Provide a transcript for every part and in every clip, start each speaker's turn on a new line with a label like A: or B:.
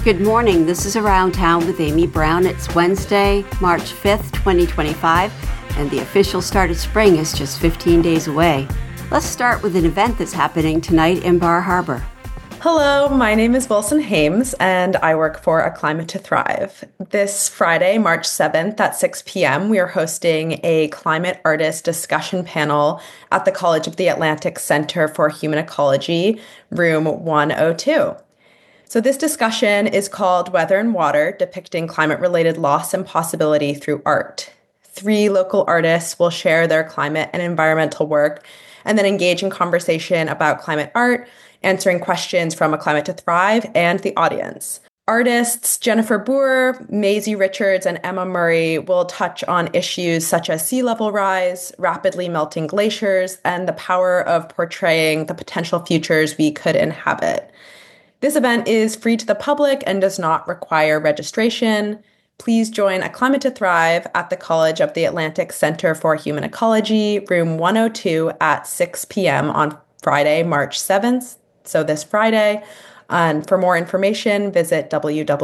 A: Good morning. This is Around Town with Amy Brown. It's Wednesday, March 5th, 2025, and the official start of spring is just 15 days away. Let's start with an event that's happening tonight in Bar Harbor.
B: Hello, my name is Wilson Hames, and I work for A Climate to Thrive. This Friday, March 7th at 6 p.m., we are hosting a climate artist discussion panel at the College of the Atlantic Center for Human Ecology, room 102. So this discussion is called Weather and Water, Depicting Climate-Related Loss and Possibility Through Art. 3 local artists will share their climate and environmental work and then engage in conversation about climate art, answering questions from A Climate to Thrive and the audience. Artists Jennifer Boer, Maisie Richards, and Emma Murray will touch on issues such as sea level rise, rapidly melting glaciers, and the power of portraying the potential futures we could inhabit. This event is free to the public and does not require registration. Please join A Climate to Thrive at the College of the Atlantic Center for Human Ecology, room 102 at 6 p.m. on Friday, March 7th, so this Friday. And for more information, visit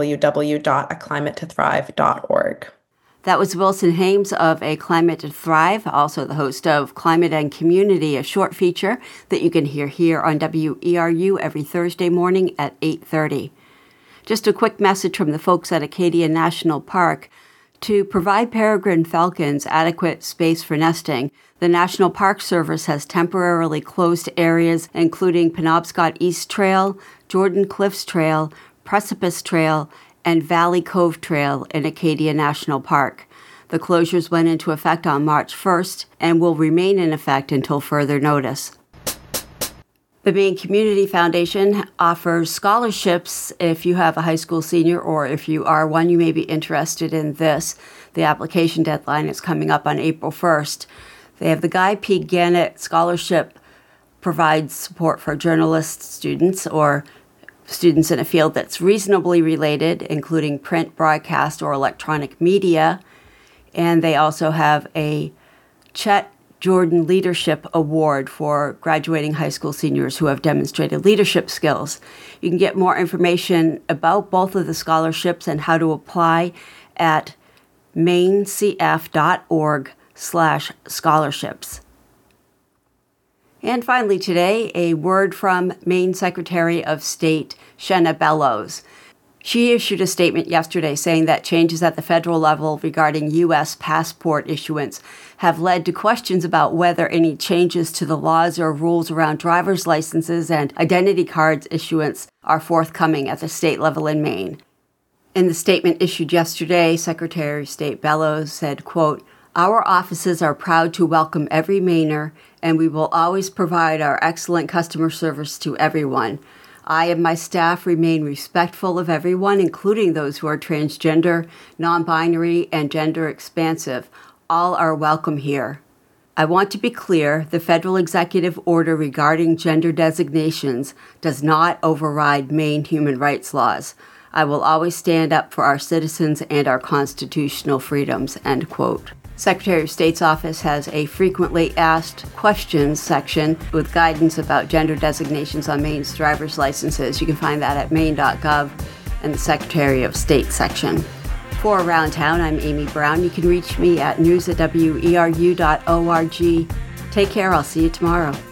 B: www.aclimatetothrive.org.
A: That was Wilson Hames of A Climate to Thrive, also the host of Climate and Community, a short feature that you can hear here on WERU every Thursday morning at 8:30. Just a quick message from the folks at Acadia National Park. To provide peregrine falcons adequate space for nesting, the National Park Service has temporarily closed areas including Penobscot East Trail, Jordan Cliffs Trail, Precipice Trail, and Valley Cove Trail in Acadia National Park. The closures went into effect on March 1st and will remain in effect until further notice. The Maine Community Foundation offers scholarships if you have a high school senior, or if you are one, you may be interested in this. The application deadline is coming up on April 1st. They have the Guy P. Gannett Scholarship, provides support for journalists, students, or students in a field that's reasonably related, including print, broadcast, or electronic media. And they also have a Chet Jordan Leadership Award for graduating high school seniors who have demonstrated leadership skills. You can get more information about both of the scholarships and how to apply at mainecf.org/scholarships. And finally today, a word from Maine Secretary of State Shenna Bellows. She issued a statement yesterday saying that changes at the federal level regarding U.S. passport issuance have led to questions about whether any changes to the laws or rules around driver's licenses and identity cards issuance are forthcoming at the state level in Maine. In the statement issued yesterday, Secretary of State Bellows said, quote, "Our offices are proud to welcome every Mainer, and we will always provide our excellent customer service to everyone. I and my staff remain respectful of everyone, including those who are transgender, non-binary, and gender expansive. All are welcome here. I want to be clear, the federal executive order regarding gender designations does not override Maine human rights laws. I will always stand up for our citizens and our constitutional freedoms," end quote. Secretary of State's office has a frequently asked questions section with guidance about gender designations on Maine's driver's licenses. You can find that at maine.gov and the Secretary of State section. For Around Town, I'm Amy Brown. You can reach me at news@weru.org. Take care. I'll see you tomorrow.